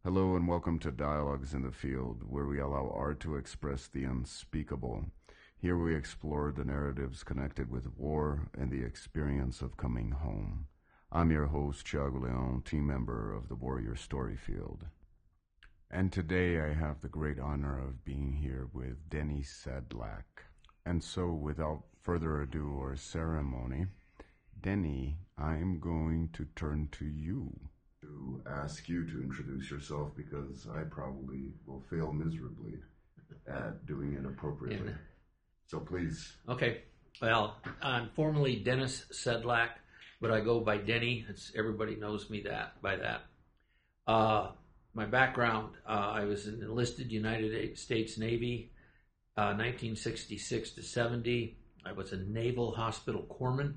Hello and welcome to Dialogues in the Field, where we allow art to express the unspeakable. Here we explore the narratives connected with war and the experience of coming home. I'm your host, Thiago Leon, team member of the Warrior Story Field. And today I have the great honor of being here with Denny Sedlak. And so without further ado or ceremony, Denny, I'm going to turn to you to ask you to introduce yourself because I probably will fail miserably at doing it appropriately. So please. Okay. Well, I'm formerly Dennis Sedlak, but I go by Denny. Everybody knows me by that. My background, I was in enlisted United States Navy, 1966 to 70. I was a naval hospital corpsman.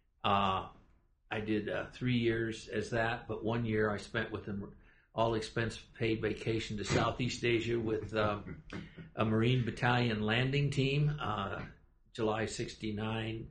I did 3 years as that, but 1 year I spent with an all-expense-paid vacation to Southeast Asia with a Marine Battalion landing team, July 68,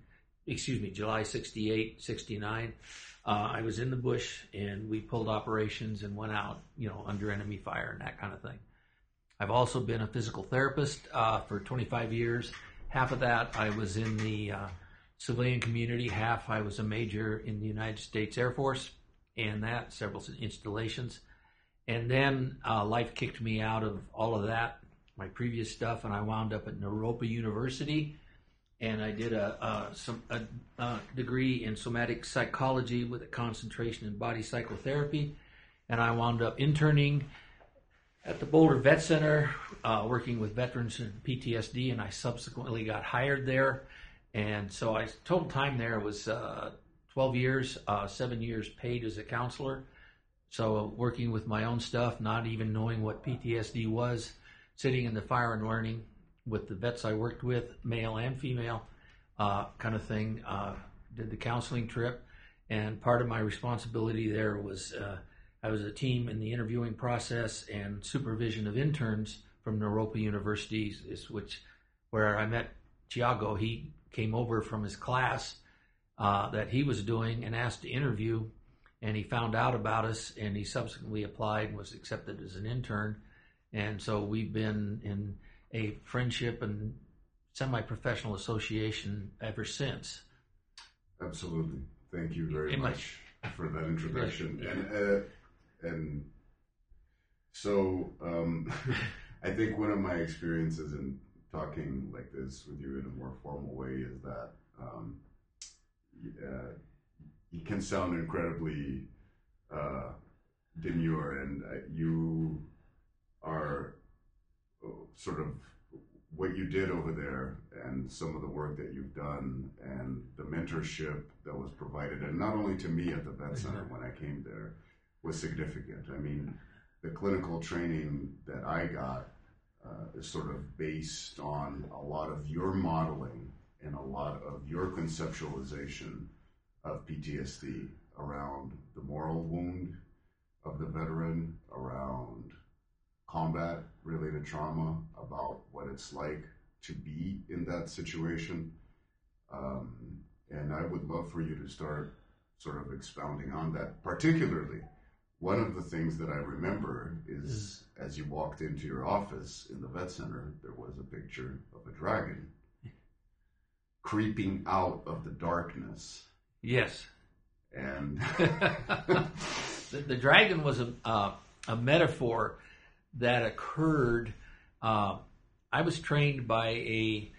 69. I was in the bush, and we pulled operations and went out, under enemy fire and that kind of thing. I've also been a physical therapist for 25 years. Half of that I was in the civilian community, half I was a major in the United States Air Force, and that, several installations. And then life kicked me out of all of that, my previous stuff, and I wound up at Naropa University, and I did a degree in somatic psychology with a concentration in body psychotherapy, and I wound up interning at the Boulder Vet Center, working with veterans in PTSD, and I subsequently got hired there. And so total time there was 12 years, 7 years paid as a counselor. So working with my own stuff, not even knowing what PTSD was, sitting in the fire and learning with the vets I worked with, male and female, kind of thing. Did the counseling trip. And part of my responsibility there was I was a team in the interviewing process and supervision of interns from Naropa University, where I met Thiago. He came over from his class that he was doing and asked to interview, and he found out about us, and he subsequently applied and was accepted as an intern. And so we've been in a friendship and semi-professional association ever since. Absolutely. Thank you very much for that introduction. Yeah. And so I think one of my experiences in talking like this with you in a more formal way is that you can sound incredibly demure, and you are sort of what you did over there and some of the work that you've done and the mentorship that was provided, and not only to me at the Vet Center when I came there, was significant. I mean, the clinical training that I got is sort of based on a lot of your modeling and a lot of your conceptualization of PTSD around the moral wound of the veteran, around combat-related trauma, about what it's like to be in that situation. And I would love for you to start sort of expounding on that. Particularly, one of the things that I remember is as you walked into your office in the Vet Center, there was a picture of a dragon creeping out of the darkness. Yes. And the dragon was a metaphor that occurred. I was trained by a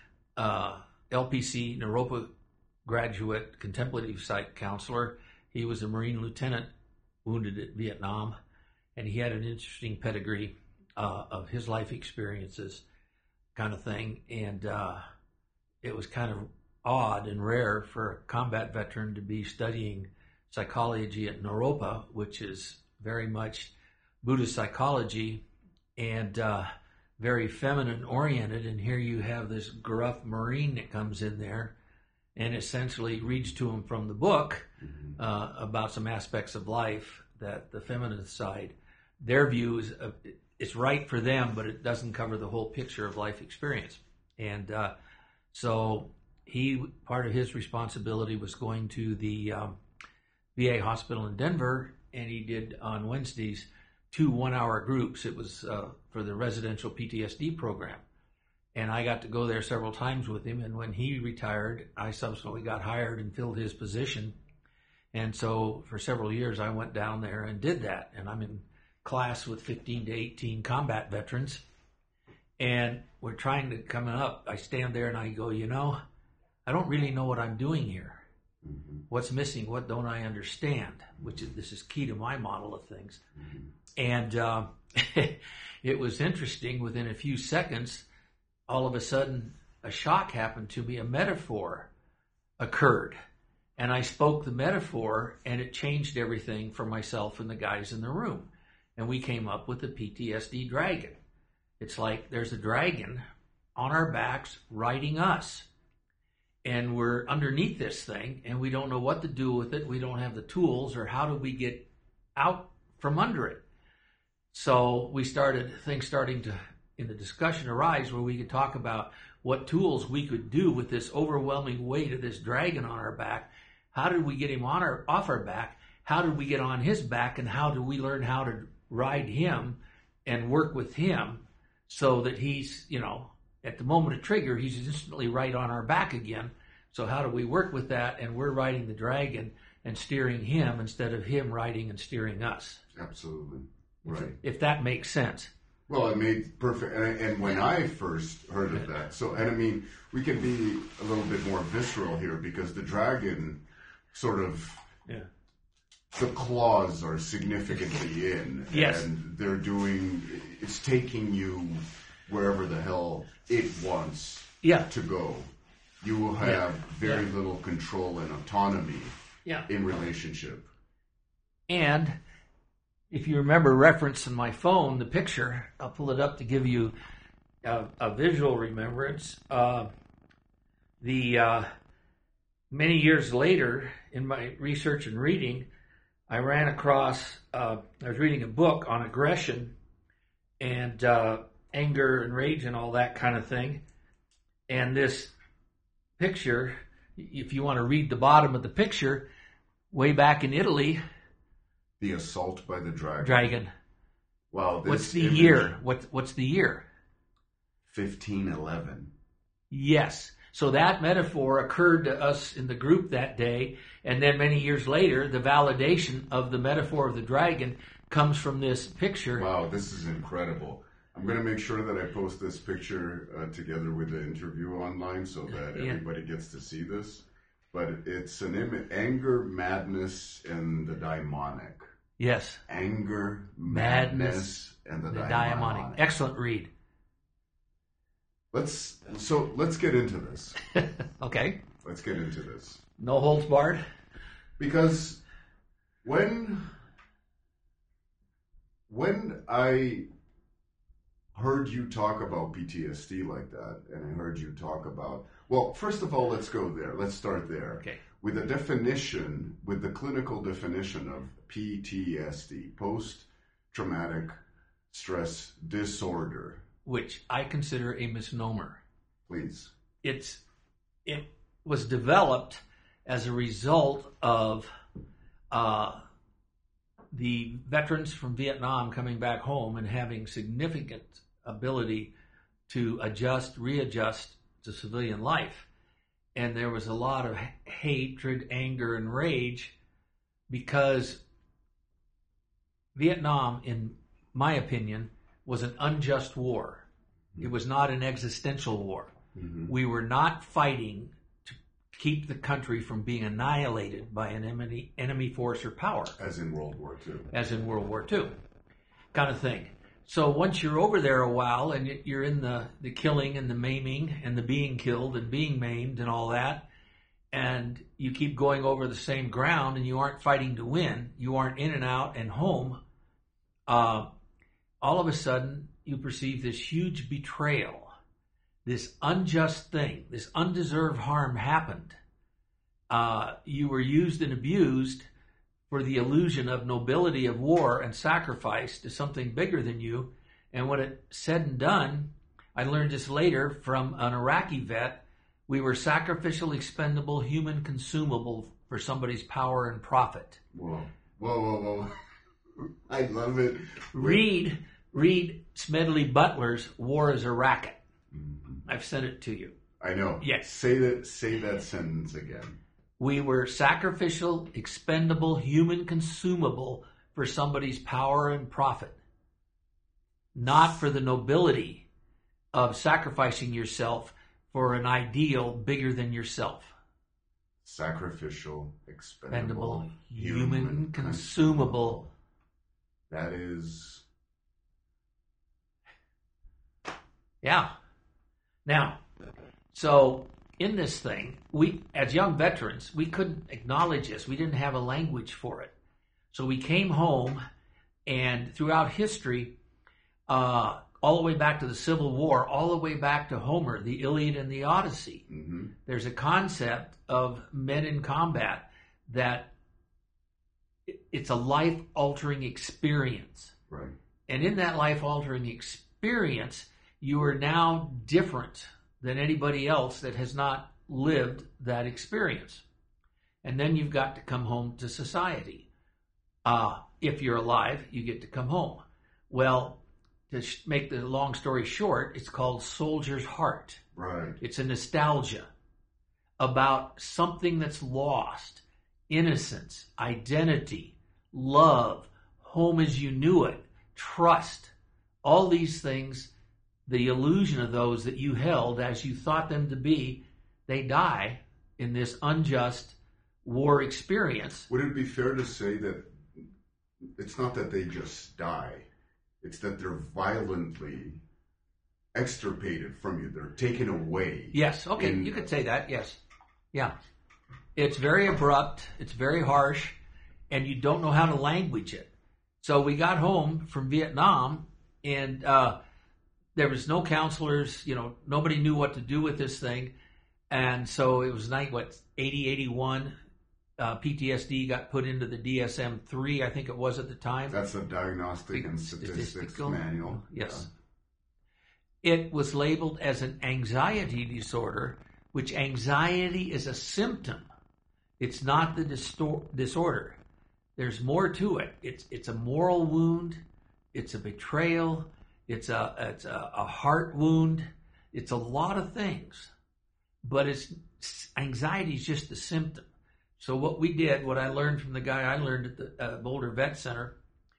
LPC Naropa graduate contemplative psych counselor. He was a Marine lieutenant wounded at Vietnam, and he had an interesting pedigree of his life experiences, kind of thing. And it was kind of odd and rare for a combat veteran to be studying psychology at Naropa, which is very much Buddhist psychology and very feminine oriented. And here you have this gruff Marine that comes in there and essentially reads to him from the book about some aspects of life that the feminine side, their view is it's right for them, but it doesn't cover the whole picture of life experience. And so part of his responsibility was going to the VA hospital in Denver, and he did on Wednesdays 2 1-hour groups. It was for the residential PTSD program. And I got to go there several times with him. And when he retired, I subsequently got hired and filled his position. And so for several years, I went down there and did that. And I'm in class with 15 to 18 combat veterans. And we're trying to come up. I stand there and I go, I don't really know what I'm doing here. Mm-hmm. What's missing? What don't I understand? This is key to my model of things. Mm-hmm. And it was interesting. Within a few seconds, all of a sudden, a shock happened to me. A metaphor occurred. And I spoke the metaphor, and it changed everything for myself and the guys in the room. And we came up with the PTSD dragon. It's like there's a dragon on our backs riding us. And we're underneath this thing, and we don't know what to do with it. We don't have the tools, or how do we get out from under it? So things starting to, in the discussion, arise where we could talk about what tools we could do with this overwhelming weight of this dragon on our back. How did we get him off our back? How did we get on his back? And how do we learn how to ride him and work with him so that he's, at the moment of trigger, he's instantly right on our back again. So how do we work with that? And we're riding the dragon and steering him instead of him riding and steering us. Absolutely. Right. If that makes sense. Well, it made perfect. And when I first heard of that, we can be a little bit more visceral here, because the dragon sort of, the claws are significantly in. Yes. And it's taking you wherever the hell it wants to go. You will have very little control and autonomy in relationship. And if you remember referencing my phone, the picture, I'll pull it up to give you a visual remembrance. Many years later, in my research and reading, I ran across, I was reading a book on aggression and anger and rage and all that kind of thing. And this picture, if you want to read the bottom of the picture, way back in Italy. The assault by the dragon. Wow. What's the year? What's the year? 1511. Yes. So that metaphor occurred to us in the group that day. And then many years later, the validation of the metaphor of the dragon comes from this picture. Wow, this is incredible. I'm going to make sure that I post this picture together with the interview online so that everybody gets to see this. But it's an image, anger, madness, and the daimonic. Yes. Anger, madness, and the daimonic. Excellent read. Let's get into this. Okay. Let's get into this. No holds barred. Because when I heard you talk about PTSD like that, and I heard you talk about, well, first of all, let's go there. Let's start there. Okay. With the clinical definition of PTSD, post-traumatic stress disorder. Which I consider a misnomer. Please. It was developed as a result of the veterans from Vietnam coming back home and having significant ability to readjust to civilian life. And there was a lot of hatred, anger, and rage because Vietnam, in my opinion, was an unjust war. Mm-hmm. It was not an existential war. Mm-hmm. We were not fighting to keep the country from being annihilated by an enemy force or power. As in World War II. As in World War II, kind of thing. So once you're over there a while and you're in the killing and the maiming and the being killed and being maimed and all that, and you keep going over the same ground and you aren't fighting to win, you aren't in and out and home, all of a sudden you perceive this huge betrayal, this unjust thing, this undeserved harm happened. You were used and abused for the illusion of nobility of war and sacrifice to something bigger than you. And when it's said and done, I learned this later from an Iraqi vet, we were sacrificial, expendable, human consumable for somebody's power and profit. Whoa. Whoa, whoa, whoa. I love it. Read Smedley Butler's War is a Racket. Mm-hmm. I've sent it to you. I know. Yes. Say that sentence again. We were sacrificial, expendable, human consumable for somebody's power and profit, not for the nobility of sacrificing yourself for an ideal bigger than yourself. Sacrificial, expendable, human consumable. That is... Yeah. Now, so in this thing, we, as young veterans, we couldn't acknowledge this. We didn't have a language for it. So we came home, and throughout history, all the way back to the Civil War, all the way back to Homer, the Iliad and the Odyssey, mm-hmm. there's a concept of men in combat that it's a life-altering experience. Right. And in that life-altering experience, you are now different than anybody else that has not lived that experience. And then you've got to come home to society. If you're alive, you get to come home. Well, to make the long story short, it's called Soldier's Heart. Right. It's a nostalgia about something that's lost. Innocence, identity, love, home as you knew it, trust. All these things, the illusion of those that you held as you thought them to be, they die in this unjust war experience. Would it be fair to say that it's not that they just die, it's that they're violently extirpated from you. They're taken away. Yes, okay, you could say that, yes. Yeah. It's very abrupt, it's very harsh, and you don't know how to language it. So we got home from Vietnam, and there was no counselors, nobody knew what to do with this thing. And so it was 80, 81. PTSD got put into the DSM-3, I think it was at the time. That's the Diagnostic and Statistics Manual. Yes. Yeah. It was labeled as an anxiety disorder, which anxiety is a symptom. It's not the disorder. There's more to it. It's a moral wound. It's a betrayal. It's a heart wound. It's a lot of things. But anxiety is just a symptom. So what we did, what I learned from the guy I learned at the Boulder Vet Center,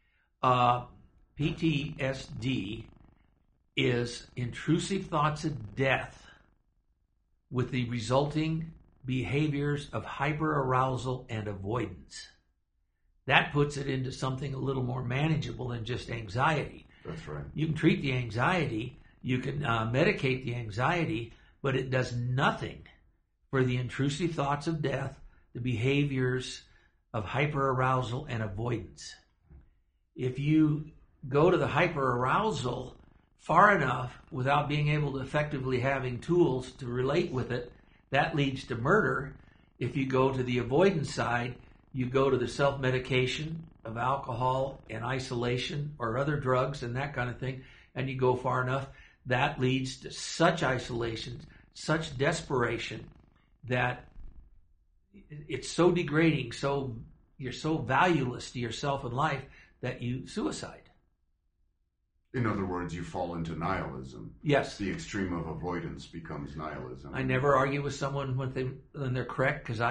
PTSD is intrusive thoughts of death with the resulting behaviors of hyperarousal and avoidance. That puts it into something a little more manageable than just anxiety. That's right. You can treat the anxiety, you can medicate the anxiety, but it does nothing for the intrusive thoughts of death, the behaviors of hyperarousal and avoidance. If you go to the hyperarousal far enough without being able to effectively having tools to relate with it, that leads to murder. If you go to the avoidance side, you go to the self-medication of alcohol and isolation or other drugs and that kind of thing, and you go far enough, that leads to such isolation, such desperation that it's so degrading, so you're so valueless to yourself and life that you suicide. In other words, you fall into nihilism. Yes. The extreme of avoidance becomes nihilism. I never argue with someone when they're correct, because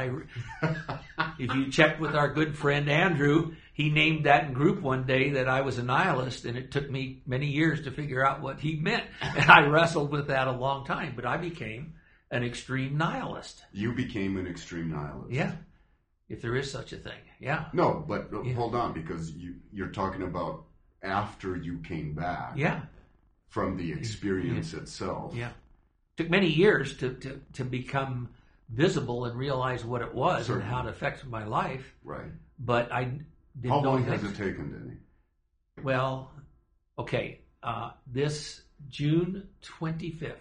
if you check with our good friend Andrew, he named that in group one day that I was a nihilist, and it took me many years to figure out what he meant. And I wrestled with that a long time, but I became an extreme nihilist. You became an extreme nihilist. Yeah, if there is such a thing. Yeah. No, but hold on, because you're talking about after you came back. Yeah. From the experience itself. Yeah. Took many years to become visible and realize what it was. Certainly. And how it affects my life. Right. But I didn't How know long has it taken, Denny? Well, okay. This June 25th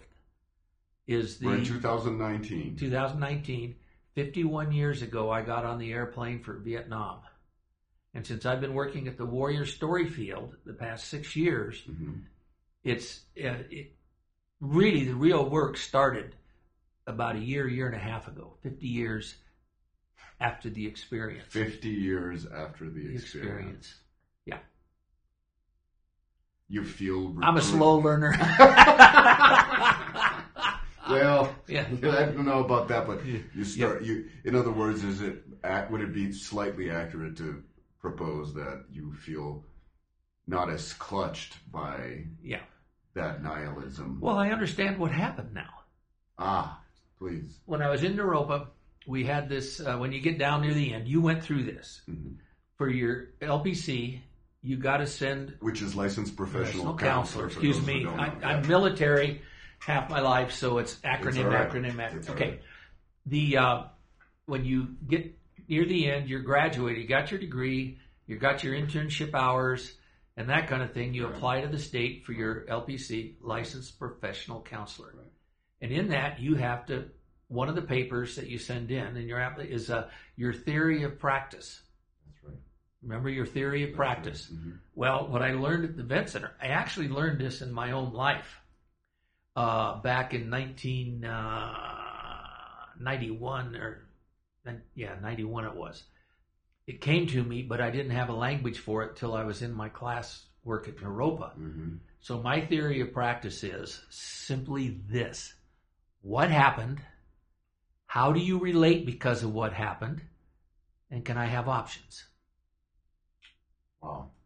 is We're in 2019. 2019. 51 years ago, I got on the airplane for Vietnam. And since I've been working at the Warrior Story Field the past 6 years, mm-hmm. Really the real work started about a year and a half ago, 50 years after the experience. 50 years after the experience. Yeah. you feel... I'm a slow learner. Well, Yeah. I don't know about that, but you start. In other words, would it be slightly accurate to propose that you feel not as clutched by Yeah. that nihilism? Well, I understand what happened now. Please. When I was in Naropa, we had this, when you get down near the end, you went through this. Mm-hmm. For your LPC, you got to send... Which is licensed professional counselor. for Excuse those who me. don't know. I'm military half my life, so it's acronym, It's all right. acronym. It's all Okay. right. The when you get near the end, you're graduated, you got your degree, you got your internship hours, and that kind of thing. You apply to the state for your LPC, licensed professional counselor. Right. And in that, you have to, one of the papers that you send in your is your theory of practice. That's right. Remember your theory of practice. Right. Mm-hmm. Well, what I learned at the Vet Center, I actually learned this in my own life back in 1991 91 it was. It came to me, but I didn't have a language for it till I was in my class work at Naropa. Mm-hmm. So my theory of practice is simply this. What happened? How do you relate because of what happened? And can I have options? Wow.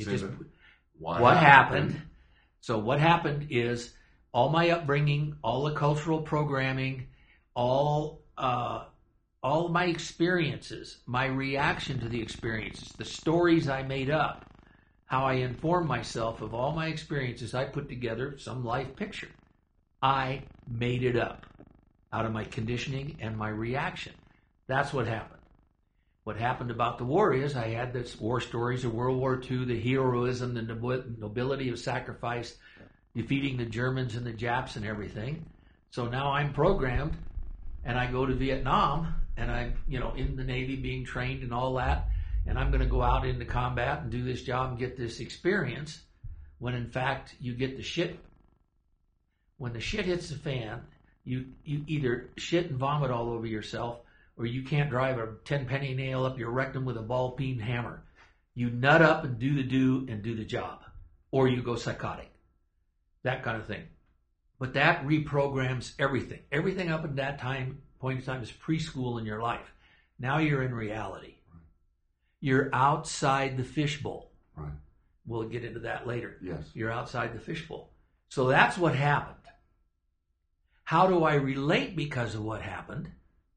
What happened? So what happened is all my upbringing, all the cultural programming, all my experiences, my reaction to the experiences, the stories I made up, how I informed myself of all my experiences, I put together some life picture. I made it up out of my conditioning and my reaction. That's what happened. What happened about the war is I had this war stories of World War II, the heroism, the nobility of sacrifice, defeating the Germans and the Japs and everything. So now I'm programmed and I go to Vietnam and I'm, in the Navy being trained and all that. And I'm going to go out into combat and do this job and get this experience when in fact you get the shit. When the shit hits the fan, you either shit and vomit all over yourself or you can't drive a 10-penny nail up your rectum with a ball-peen hammer. You nut up and do the job. Or you go psychotic. That kind of thing. But that reprograms everything. Everything up at that point in time is preschool in your life. Now you're in reality. You're outside the fishbowl. Right. We'll get into that later. Yes. You're outside the fishbowl. So that's what happened. How do I relate because of what happened?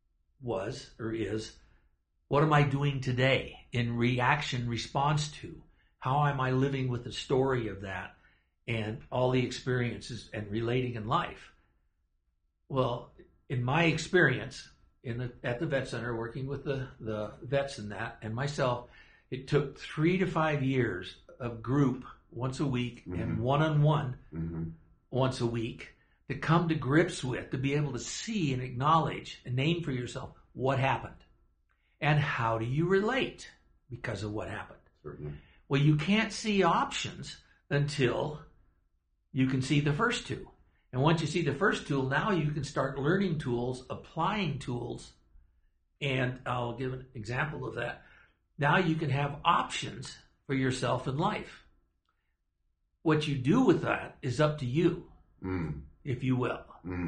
Is, what am I doing today in response to? How am I living with the story of that and all the experiences and relating in life? Well, in my experience at the Vet Center, working with the vets and that, and myself, it took 3 to 5 years of group once a week and one-on-one once a week to come to grips with, to be able to see and acknowledge and name for yourself what happened. And how do you relate because of what happened? Certainly. Well, you can't see options until you can see the first two. And once you see the first tool, now you can start learning tools, applying tools. And I'll give an example of that. Now you can have options for yourself in life. What you do with that is up to you, if you will.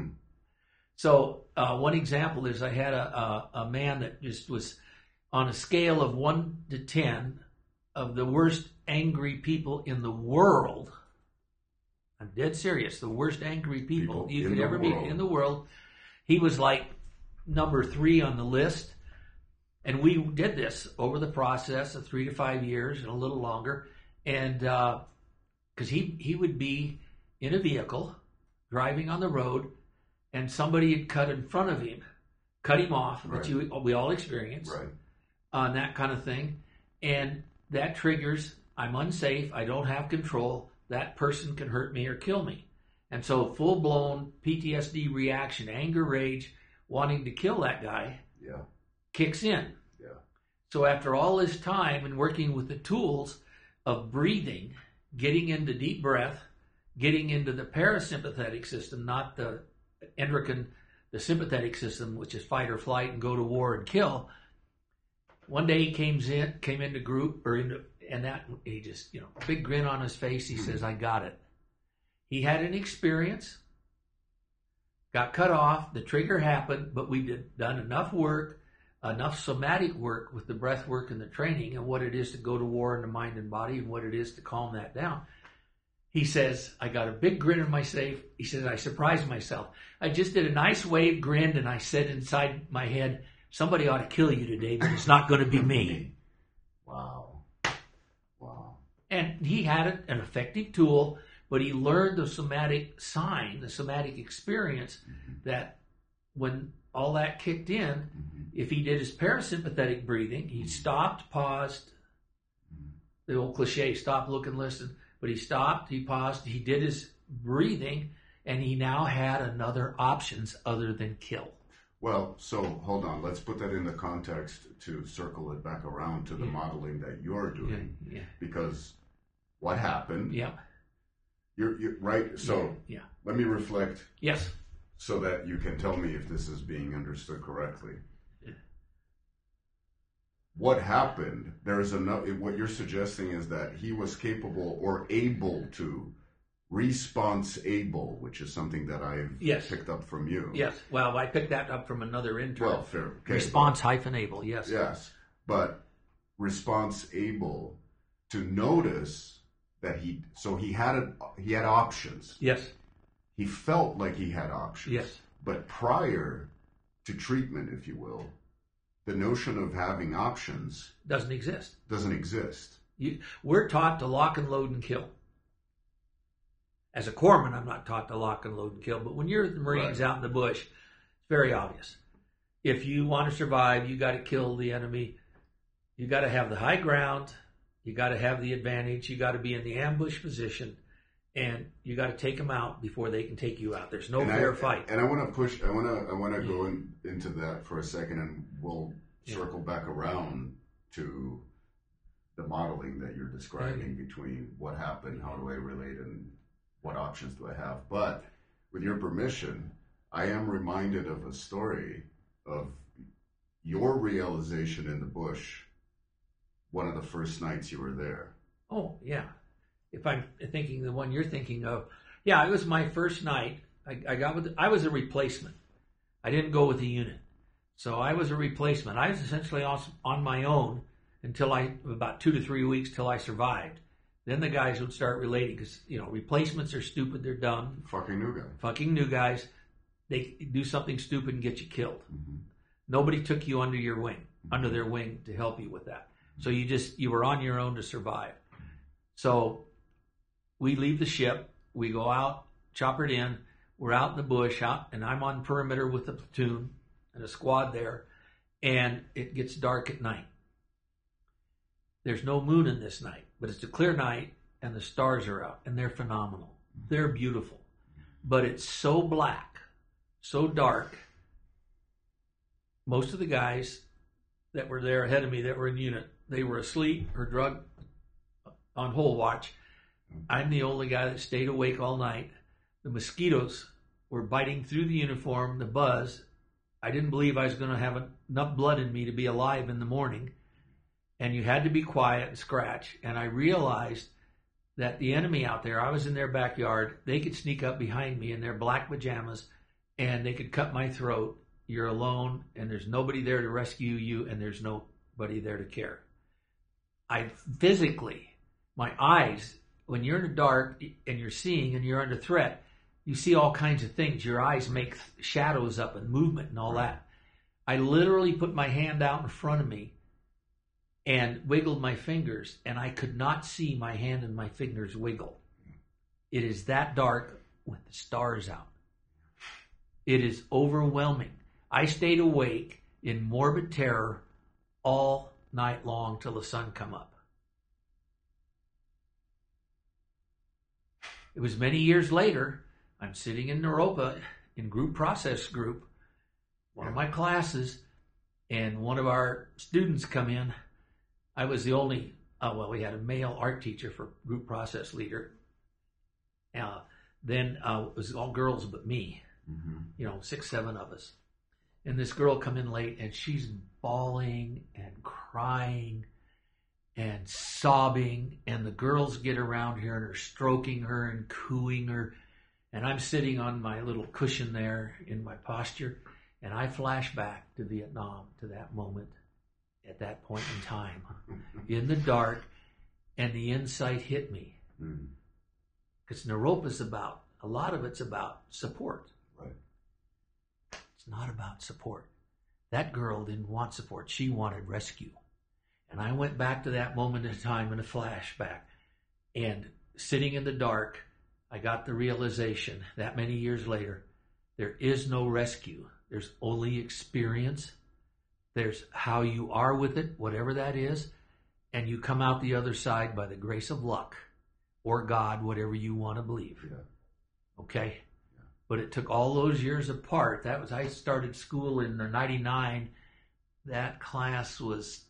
So one example is I had a man that just was on a scale of 1 to 10 of the worst angry people in the world. I'm dead serious. The worst angry people you could ever meet in the world. He was like number 3 on the list. And we did this over the process of 3 to 5 years and a little longer. And because he would be in a vehicle driving on the road and somebody had cut in front of him, cut him off, right. which we all experience, right. On that kind of thing. And that triggers, I'm unsafe, I don't have control, that person can hurt me or kill me. And so full-blown PTSD reaction, anger, rage, wanting to kill that guy, kicks in. Yeah. So after all this time and working with the tools of breathing, getting into deep breath, getting into the parasympathetic system, not the endocrine, the sympathetic system, which is fight or flight and go to war and kill. One day he came into group or and that he just, big grin on his face. He says, "I got it." He had an experience, got cut off, the trigger happened, but we done enough work, enough somatic work with the breath work and the training and what it is to go to war in the mind and body and what it is to calm that down. He says, "I got a big grin on my face." He says, "I surprised myself. I just did a nice wave, grinned, and I said inside my head, somebody ought to kill you today, but it's not going to be me." Wow. Wow. And he had an effective tool, but he learned the somatic sign, the somatic experience, that when all that kicked in, if he did his parasympathetic breathing, he stopped, paused, the old cliche, stop, look, and listen. But he stopped, he paused, he did his breathing, and he now had another options other than kill. Well, so hold on. Let's put that in the context to circle it back around to the modeling that you're doing. Yeah. Because what happened? Yeah. You're right. So yeah. Let me reflect. Yes. So that you can tell me if this is being understood correctly. Yeah. What happened? What you're suggesting is that he was capable or able to response able, which is something that I've picked up from you. Yes. Well, I picked that up from another intern. Well, fair. Okay, Response-able. Yes. Yes, but response able to notice that he had options. Yes. He felt like he had options. Yes. But prior to treatment, if you will, the notion of having options doesn't exist. We're taught to lock and load and kill. As a corpsman, I'm not taught to lock and load and kill, but when you're the Marines out in the bush, it's very obvious. If you want to survive, you got to kill the enemy. You got to have the high ground. You got to have the advantage. You got to be in the ambush position, and you got to take them out before they can take you out. There's no fair fight. And I want to push. I want to go into that for a second, and we'll circle back around to the modeling that you're describing between what happened, how do I relate, and what options do I have. But with your permission, I am reminded of a story of your realization in the bush one of the first nights you were there. Oh, yeah. If I'm thinking the one you're thinking of, it was my first night. I was a replacement. I didn't go with the unit. So I was a replacement. I was essentially on my own until about 2 to 3 weeks till I survived. Then the guys would start relating because, replacements are stupid. They're dumb. Fucking new guys. They do something stupid and get you killed. Mm-hmm. Nobody took you under their wing to help you with that. So you were on your own to survive. So we leave the ship. We go out, choppered in. We're out in the bush, and I'm on perimeter with the platoon and a squad there. And it gets dark at night. There's no moon in this night, but it's a clear night and the stars are out and they're phenomenal. They're beautiful, but it's so black, so dark. Most of the guys that were there ahead of me that were in unit, they were asleep or drugged on hold watch. I'm the only guy that stayed awake all night. The mosquitoes were biting through the uniform, the buzz. I didn't believe I was going to have enough blood in me to be alive in the morning. And you had to be quiet and scratch. And I realized that the enemy out there, I was in their backyard, they could sneak up behind me in their black pajamas and they could cut my throat. You're alone and there's nobody there to rescue you and there's nobody there to care. I physically, my eyes, when you're in the dark and you're seeing and you're under threat, you see all kinds of things. Your eyes make shadows up and movement and all that. I literally put my hand out in front of me and wiggled my fingers, and I could not see my hand and my fingers wiggle. It is that dark with the stars out. It is overwhelming. I stayed awake in morbid terror all night long till the sun come up. It was many years later, I'm sitting in Naropa in group process group, one of my classes, and one of our students come in. I was the only, we had a male art teacher for group process leader. Then it was all girls but me, 6, 7 of us. And this girl come in late and she's bawling and crying. and sobbing, and the girls get around her and are stroking her and cooing her, and I'm sitting on my little cushion there in my posture, and I flash back to Vietnam, to that moment, at that point in time, in the dark, and the insight hit me. Because Naropa is about, a lot of it's about support. Right. It's not about support. That girl didn't want support. She wanted rescue. And I went back to that moment in time in a flashback. And sitting in the dark, I got the realization that many years later, there is no rescue. There's only experience. There's how you are with it, whatever that is. And you come out the other side by the grace of luck or God, whatever you want to believe. Yeah. Okay? Yeah. But it took all those years apart. I started school in 99. That class was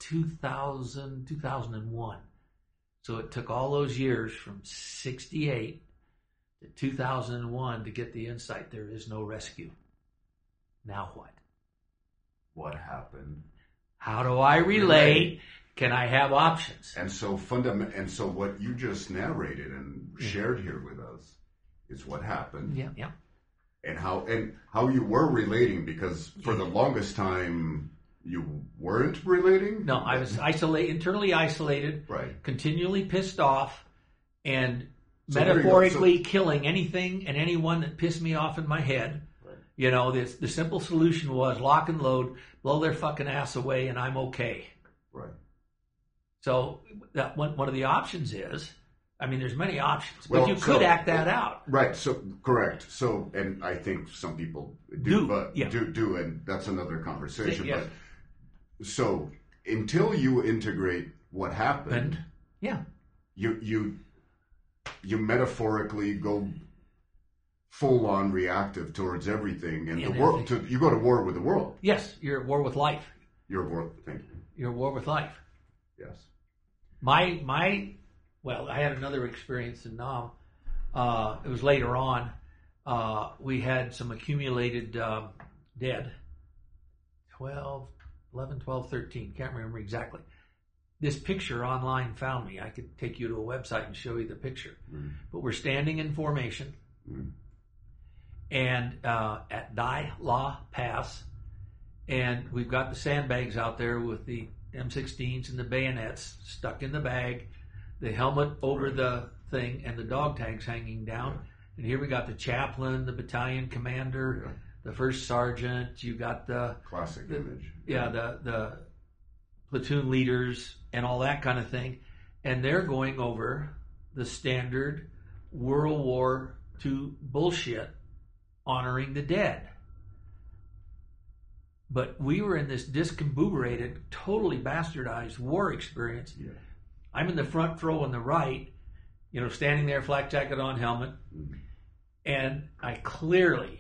2001. So it took all those years from 68 to 2001 to get the insight there is no rescue. Now what? What happened? How do I relate? Can I have options? And so what you just narrated and shared here with us is what happened. Yeah, yeah. And how you were relating, because for the longest time you weren't relating? No, I was internally isolated, right. Continually pissed off, and metaphorically killing anything and anyone that pissed me off in my head. Right. You know, the simple solution was lock and load, blow their fucking ass away, and I'm okay. Right. So that one of the options is, I mean, there's many options, but you could act that out. Right. So correct. So, and I think some people do, and that's another conversation. Yes. But so until you integrate what happened, yeah, you metaphorically go full on reactive towards everything, and the world. You go to war with the world. Yes, you're at war with life. You're at war. Thank you. You're at war with life. Yes. Well, I had another experience in Nam. It was later on. We had some accumulated dead. 11, 12, 13. Can't remember exactly. This picture online found me. I could take you to a website and show you the picture. Mm. But we're standing in formation. Mm. And at Dai La Pass. And we've got the sandbags out there with the M16s and the bayonets stuck in the bag, the helmet over the thing, and the dog tags hanging down. And here we got the chaplain, the battalion commander, the first sergeant. You got the classic image. Yeah, the platoon leaders and all that kind of thing. And they're going over the standard World War II bullshit, honoring the dead. But we were in this discombobulated, totally bastardized war experience. Yeah. I'm in the front row on the right, standing there, flak jacket on, helmet. Mm-hmm. And I clearly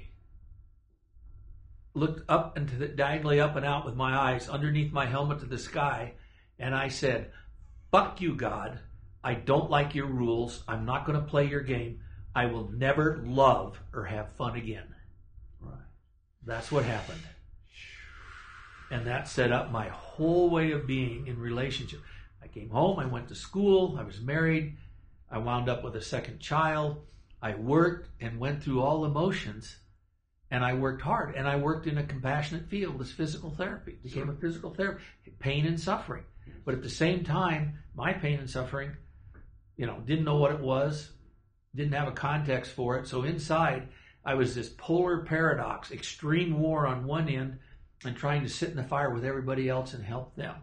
looked up into diagonally up and out with my eyes underneath my helmet to the sky. And I said, fuck you, God. I don't like your rules. I'm not going to play your game. I will never love or have fun again. Right. That's what happened. And that set up my whole way of being in relationship. I came home, I went to school, I was married, I wound up with a second child, I worked and went through all the motions, and I worked hard. And I worked in a compassionate field as physical therapy, became a physical therapist, pain and suffering. But at the same time, my pain and suffering, didn't know what it was, didn't have a context for it. So inside, I was this polar paradox, extreme war on one end, and trying to sit in the fire with everybody else and help them.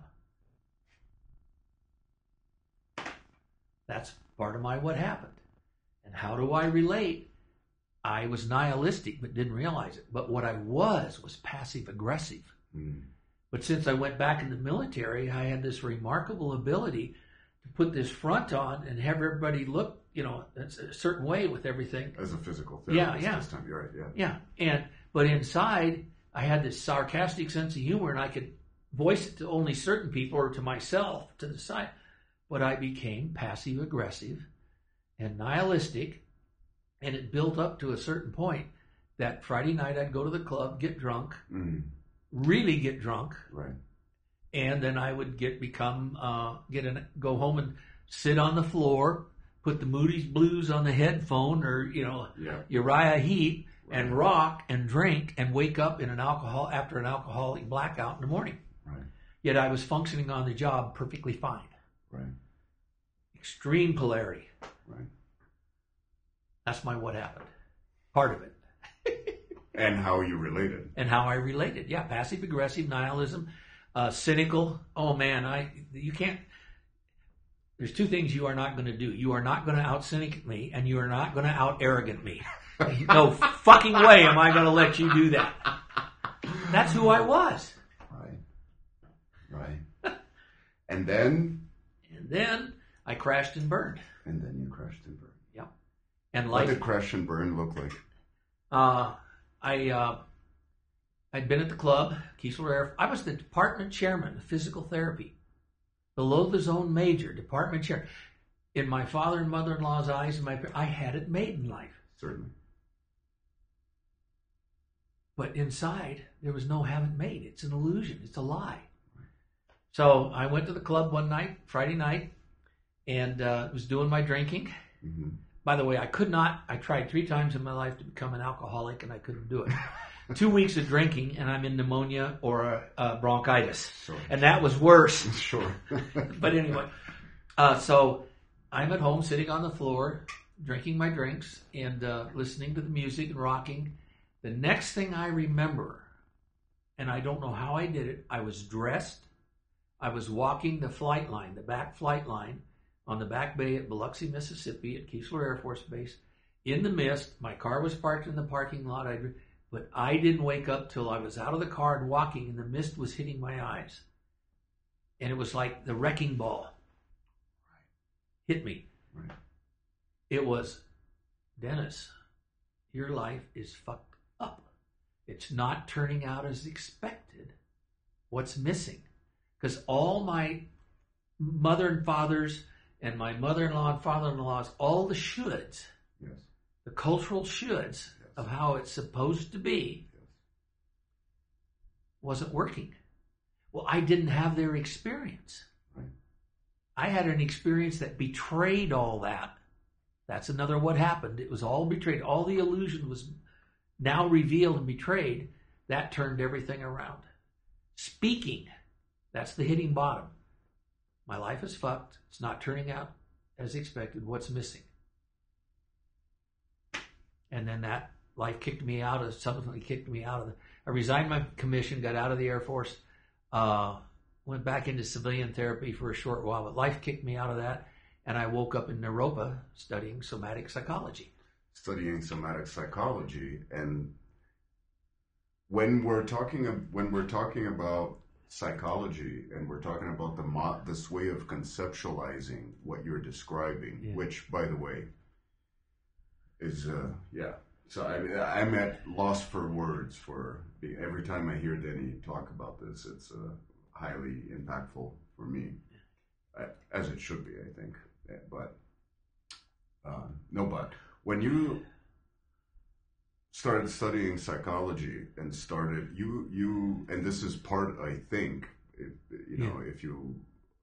That's part of what happened. And how do I relate? I was nihilistic but didn't realize it. But what I was passive aggressive. Mm. But since I went back in the military, I had this remarkable ability to put this front on and have everybody look, a certain way with everything. As a physical therapist this time, you're right, yeah. But inside, I had this sarcastic sense of humor, and I could voice it to only certain people or to myself to the side. But I became passive-aggressive and nihilistic, and it built up to a certain point that Friday night I'd go to the club, get drunk, really get drunk, right, and then I would go home and sit on the floor, put the Moody's Blues on the headphone, or Uriah Heep, and rock and drink and wake up after an alcoholic blackout in the morning. Right. Yet I was functioning on the job perfectly fine. Right. Extreme polarity. Right. That's what happened. Part of it. And how you related. And how I related. Yeah, passive aggressive, nihilism, cynical. Oh man, you can't. There's two things you are not going to do. You are not going to out-cynic me, and you are not going to out-arrogant me. No fucking way am I going to let you do that. That's who I was. Right. And then I crashed and burned. And then you crashed and burned. Yeah. And what did crash and burn look like? I'd been at the club, Keesler Air. I was the department chairman of physical therapy, below the zone major, department chair. In my father and mother-in-law's eyes, I had it made in life. Certainly. But inside, there was no haven't made. It's an illusion. It's a lie. So I went to the club one night, Friday night, and was doing my drinking. Mm-hmm. By the way, I tried 3 times in my life to become an alcoholic, and I couldn't do it. 2 weeks of drinking, and I'm in pneumonia or bronchitis. Sure. And that was worse. Sure. But anyway, so I'm at home sitting on the floor, drinking my drinks, and listening to the music and rocking. The next thing I remember, and I don't know how I did it, I was dressed. I was walking the flight line, the back flight line, on the back bay at Biloxi, Mississippi, at Keesler Air Force Base, in the mist. My car was parked in the parking lot, but I didn't wake up till I was out of the car and walking, and the mist was hitting my eyes. And it was like the wrecking ball hit me. Right. It was, Dennis, your life is fucked up. It's not turning out as expected. What's missing? Because all my mother and fathers and my mother-in-law and father-in-laws, all the shoulds, yes, the cultural shoulds of how it's supposed to be, wasn't working. Well, I didn't have their experience. Right. I had an experience that betrayed all that. That's another what happened. It was all betrayed. All the illusion was now revealed and betrayed. That turned everything around. Speaking, that's the hitting bottom. My life is fucked. It's not turning out as expected. What's missing? And then that life subsequently kicked me out of I resigned my commission, got out of the Air Force, went back into civilian therapy for a short while, but life kicked me out of that, and I woke up in Naropa studying somatic psychology. And when we're talking about psychology, and we're talking about this way of conceptualizing what you're describing, which, by the way, is So I'm at loss for words every time I hear Denny talk about this. It's highly impactful for me, as it should be, I think. But when you started studying psychology and and this is part, I think, if you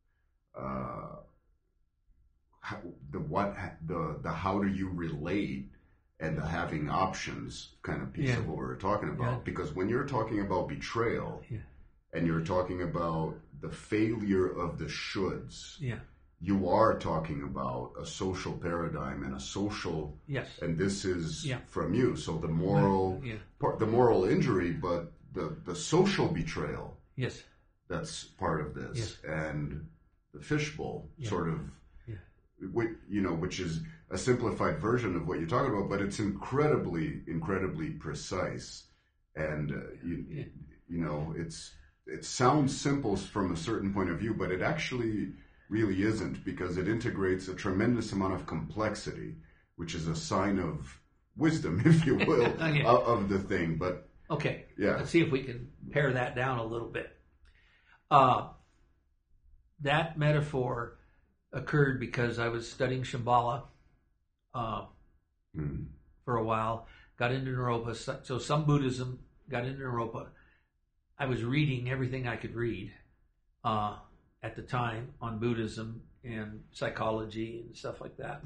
how do you relate and the having options kind of piece of what we're talking about, because when you're talking about betrayal and you're talking about the failure of the shoulds, you are talking about a social paradigm and a social, and this is from you. So the moral injury, but the social betrayal, that's part of this, and the fishbowl sort of, which is a simplified version of what you're talking about, but it's incredibly, incredibly precise, and it sounds simple from a certain point of view, but it actually really isn't, because it integrates a tremendous amount of complexity, which is a sign of wisdom, if you will, of the thing. But let's see if we can pare that down a little bit. That metaphor occurred because I was studying Shambhala for a while, got into Naropa, so some Buddhism, got into Naropa. I was reading everything I could read, at the time on Buddhism and psychology and stuff like that.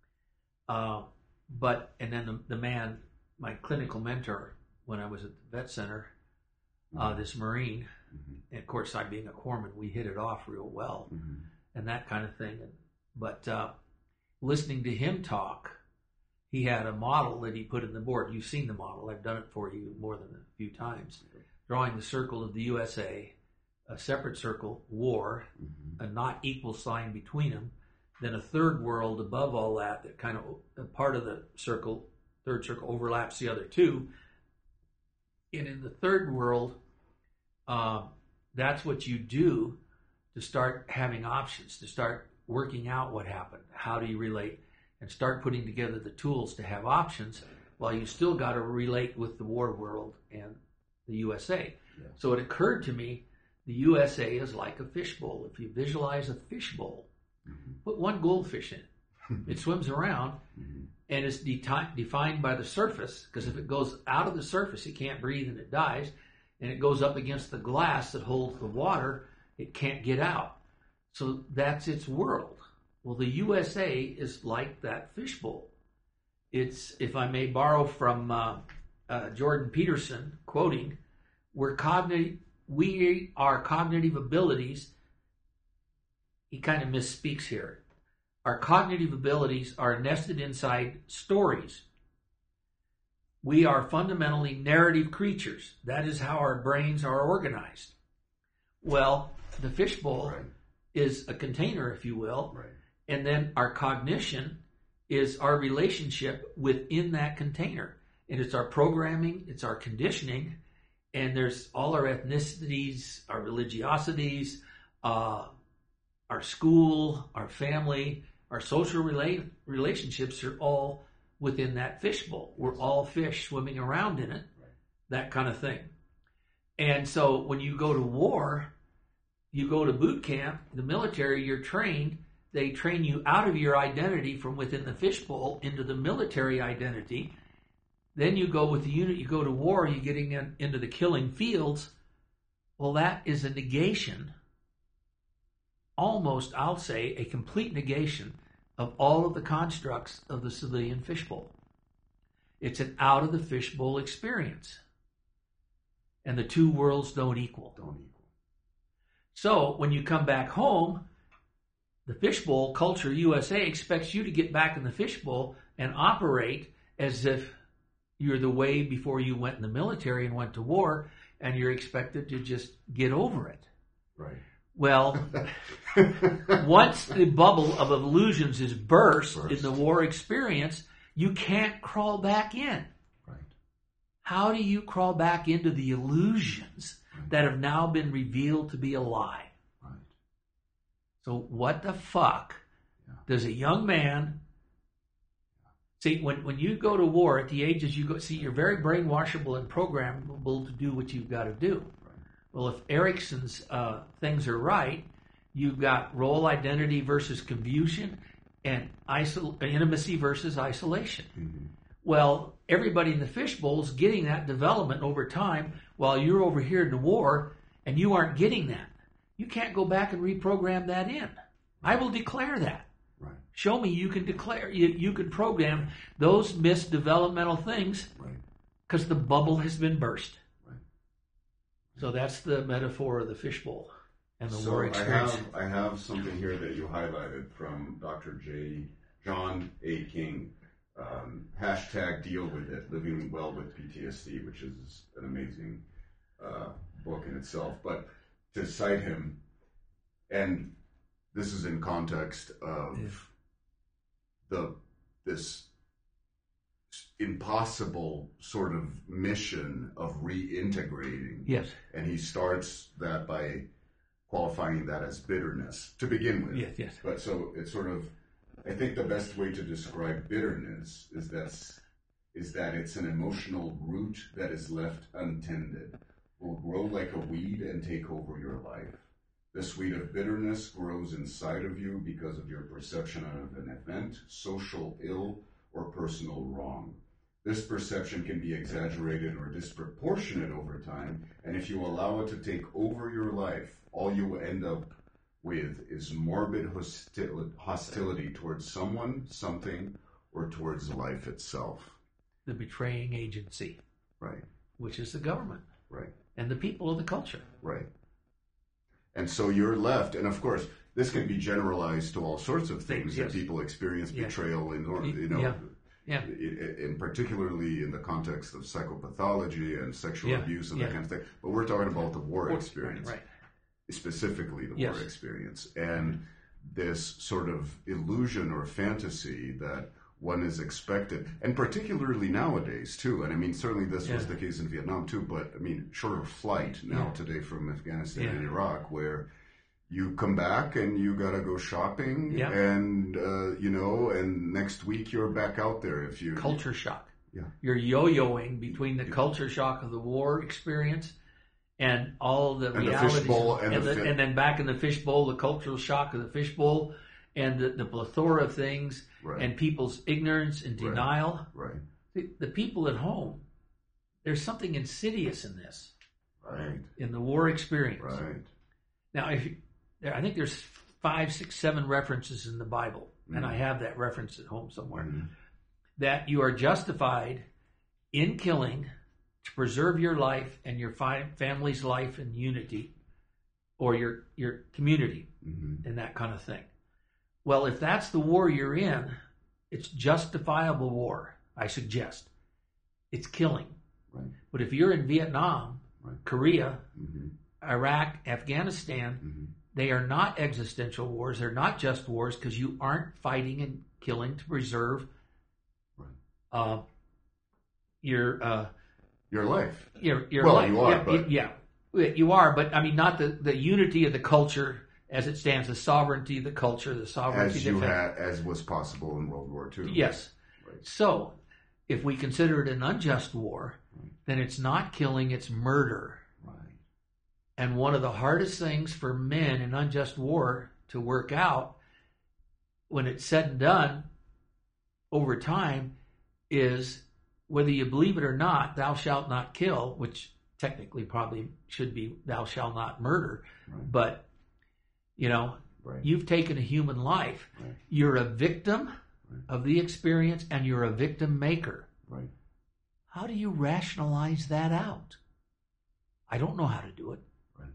And then the man, my clinical mentor when I was at the vet center, this Marine, and of course I being a corpsman, we hit it off real well and that kind of thing. But listening to him talk, he had a model that he put in the board. You've seen the model. I've done it for you more than a few times. Drawing the circle of the USA, a separate circle, war, a not equal sign between them, then a third world above all that kind of a part of the circle, third circle overlaps the other two. And in the third world, that's what you do to start having options, to start working out what happened. How do you relate? And start putting together the tools to have options while you still got to relate with the war world and the USA. Yeah. So it occurred to me, the USA is like a fishbowl. If you visualize a fishbowl, put one goldfish in it. It swims around and it's defined by the surface, because if it goes out of the surface, it can't breathe and it dies. And it goes up against the glass that holds the water, it can't get out. So that's its world. Well, the USA is like that fishbowl. It's, if I may borrow from Jordan Peterson, quoting, our cognitive abilities, he kind of misspeaks here. Our cognitive abilities are nested inside stories. We are fundamentally narrative creatures. That is how our brains are organized. Well, the fishbowl is a container, if you will, and then our cognition is our relationship within that container. And it's our programming, it's our conditioning, and there's all our ethnicities, our religiosities, our school, our family, our social relationships are all within that fishbowl. We're all fish swimming around in it, that kind of thing. And so when you go to war, you go to boot camp, the military, you're trained. They train you out of your identity from within the fishbowl into the military identity. Then you go with the unit, you go to war, you're getting into the killing fields. Well, that is a negation, almost, I'll say, a complete negation of all of the constructs of the civilian fishbowl. It's an out of the fishbowl experience. And the two worlds don't equal. So when you come back home, the fishbowl culture USA expects you to get back in the fishbowl and operate as if you're the way before you went in the military and went to war, and you're expected to just get over it. Right. Well, once the bubble of illusions is burst in the war experience, you can't crawl back in. Right. How do you crawl back into the illusions that have now been revealed to be a lie? Right. So what the fuck does a young man... See, when you go to war at the ages you go... See, you're very brainwashable and programmable to do what you've got to do. Well, if Erickson's things are right, you've got role identity versus confusion and intimacy versus isolation. Well, everybody in the fishbowl is getting that development over time while you're over here in the war and you aren't getting that. You can't go back and reprogram that in. I will declare that. Right. Show me you can declare, you can program those missed developmental things because the bubble has been burst. So that's the metaphor of the fishbowl and the war experience. I have something here that you highlighted from Dr. John A. King. Hashtag deal with it, living well with PTSD, which is an amazing book in itself. But to cite him, and this is in context of this impossible sort of mission of reintegrating. Yes. And he starts that by qualifying that as bitterness to begin with. Yes. But so it's sort of, I think the best way to describe bitterness is that it's an emotional root that is left untended, will grow like a weed and take over your life. The weed of bitterness grows inside of you because of your perception of an event, social ill, or personal wrong. this perception can be exaggerated or disproportionate over time, and if you allow it to take over your life, all you will end up with is morbid hostility towards someone, something, or towards life itself. The betraying agency. Right. Which is the government. Right. And the people of the culture. Right. And so you're left, and of course, this can be generalized to all sorts of things yes. that people experience betrayal in, in particularly in the context of psychopathology and sexual abuse and that kind of thing. But we're talking about the war experience, right. Specifically the war experience, and this sort of illusion or fantasy that one is expected, and particularly nowadays too. And I mean, certainly this was the case in Vietnam too, but I mean, short of flight now today from Afghanistan and Iraq, where you come back and you gotta go shopping, and and next week you're back out there. If you culture shock, you're yo-yoing between the culture shock of the war experience and all the realities, the fishbowl and then back in the fishbowl, the cultural shock of the fishbowl, and the plethora of things, and people's ignorance and denial. Right. The people at home, there's something insidious in this. Right. In the war experience. Right. Now, I think there's 5, 6, 7 references in the Bible, and I have that reference at home somewhere, that you are justified in killing to preserve your life and your family's life and unity, or your community, and that kind of thing. Well, if that's the war you're in, it's justifiable war, I suggest. It's killing. Right. But if you're in Vietnam, Korea, Iraq, Afghanistan, they are not existential wars. They're not just wars because you aren't fighting and killing to preserve your life. Your life. You are, you are, but I mean, not the unity of the culture as it stands, the sovereignty of the culture, the sovereignty as was possible in World War II. Yes. Right. So, if we consider it an unjust war, then it's not killing; it's murder. Right. And one of the hardest things for men in unjust war to work out, when it's said and done, over time, is whether you believe it or not, thou shalt not kill, which technically probably should be thou shalt not murder, but you've taken a human life. Right. You're a victim of the experience, and you're a victim maker. Right. How do you rationalize that out? I don't know how to do it. Right.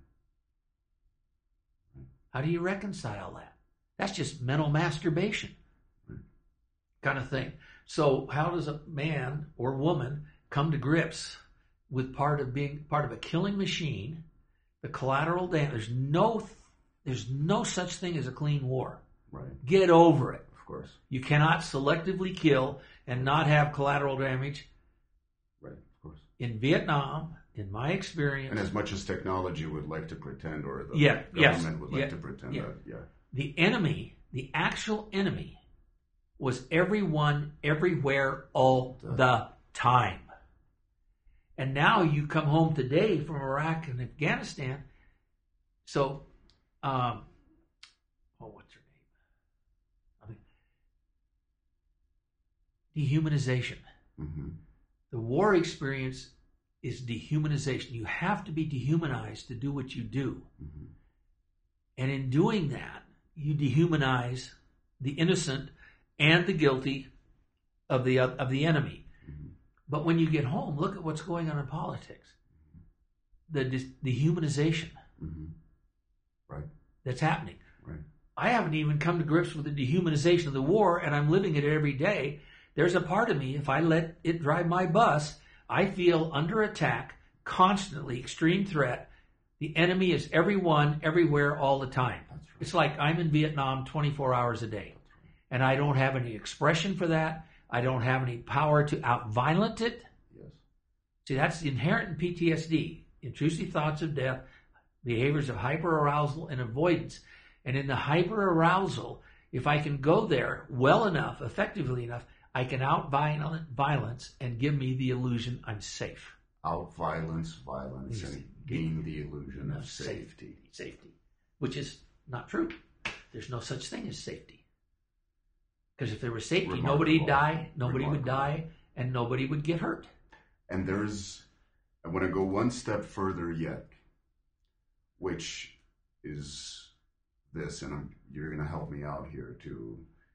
How do you reconcile that? That's just mental masturbation kind of thing. So how does a man or woman come to grips with being part of a killing machine, the collateral damage? There's no such thing as a clean war. Right. Get over it. Of course. You cannot selectively kill and not have collateral damage. Right, of course. In Vietnam, in my experience... And as much as technology would like to pretend, or the government would like to pretend that, The enemy, the actual enemy, was everyone, everywhere, all the time. And now you come home today from Iraq and Afghanistan. So, what's her name? Dehumanization. The war experience is dehumanization. You have to be dehumanized to do what you do. And in doing that, you dehumanize the innocent and the guilty of the enemy. But when you get home, look at what's going on in politics. The dehumanization that's happening. Right. I haven't even come to grips with the dehumanization of the war, and I'm living it every day. There's a part of me, if I let it drive my bus, I feel under attack, constantly, extreme threat. The enemy is everyone, everywhere, all the time. That's right. It's like I'm in Vietnam 24 hours a day. And I don't have any expression for that. I don't have any power to out-violent it. Yes. See, that's inherent in PTSD. Intrusive thoughts of death, behaviors of hyperarousal and avoidance. And in the hyperarousal, if I can go there well enough, effectively enough, I can out-violent violence and give me the illusion I'm safe. Out-violence, violence, and gain the illusion of safety. Safety, which is not true. There's no such thing as safety. Because if there was safety, nobody would die, and nobody would get hurt. And I want to go one step further yet, which is this, and you're going to help me out here to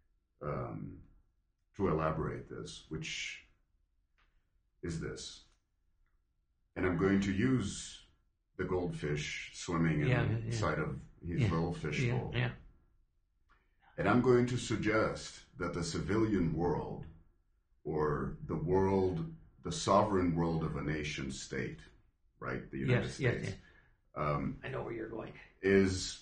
elaborate this, which is this. And I'm going to use the goldfish swimming inside of his little fishbowl. Yeah. And I'm going to suggest that the civilian world, or the sovereign world of a nation state, right? The United States. Yes. I know where you're going. Is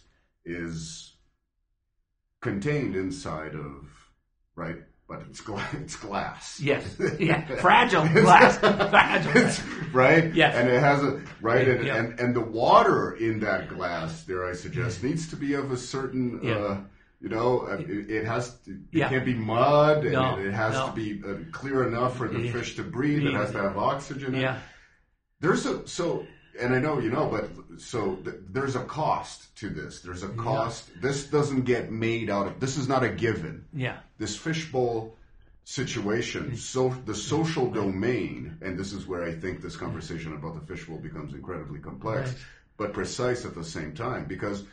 contained inside of, right? But it's glass. Yes. Yeah. Fragile glass. Fragile. Right? Yes. And it has right? Yeah. And the water in that glass, dare I suggest, needs to be of a certain it has to, it can't be mud, and it has to be clear enough for the fish to breathe. It has to have oxygen. Yeah. And I know there's a cost to this. There's a cost. This doesn't get made out of. This is not a given. Yeah. This fishbowl situation, so the social domain, and this is where I think this conversation about the fishbowl becomes incredibly complex, but precise at the same time, because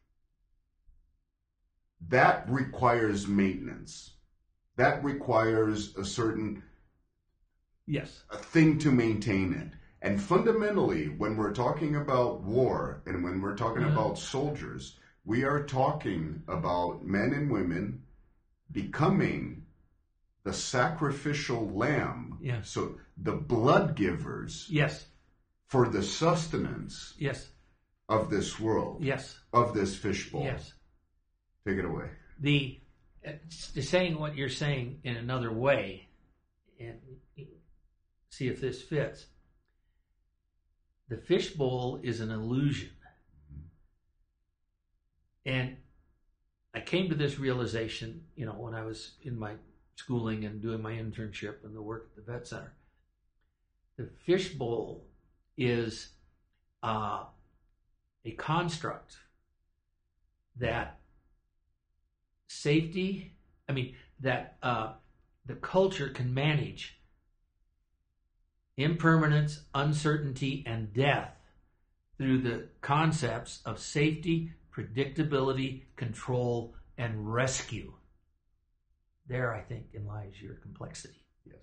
that requires maintenance. That requires a certain a thing to maintain it. And fundamentally, when we're talking about war and when we're talking about soldiers, we are talking about men and women becoming the sacrificial lamb. Yes. So the blood givers. Yes. For the sustenance. Yes. Of this world. Yes. Of this fishbowl. Yes. Take it away. The saying what you're saying in another way, and see if this fits. The fishbowl is an illusion. And I came to this realization, when I was in my schooling and doing my internship and the work at the Vet Center. The fishbowl is a construct that the culture can manage impermanence, uncertainty, and death through the concepts of safety, predictability, control, and rescue. There, I think, lies your complexity. Yes.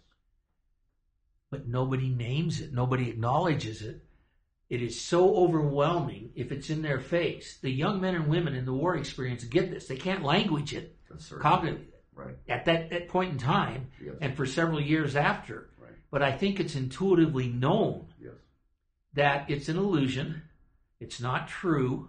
But nobody names it. Nobody acknowledges it. It is so overwhelming if it's in their face. The young men and women in the war experience get this. They can't language it cognitively at that point in time and for several years after. Right. But I think it's intuitively known that it's an illusion. It's not true.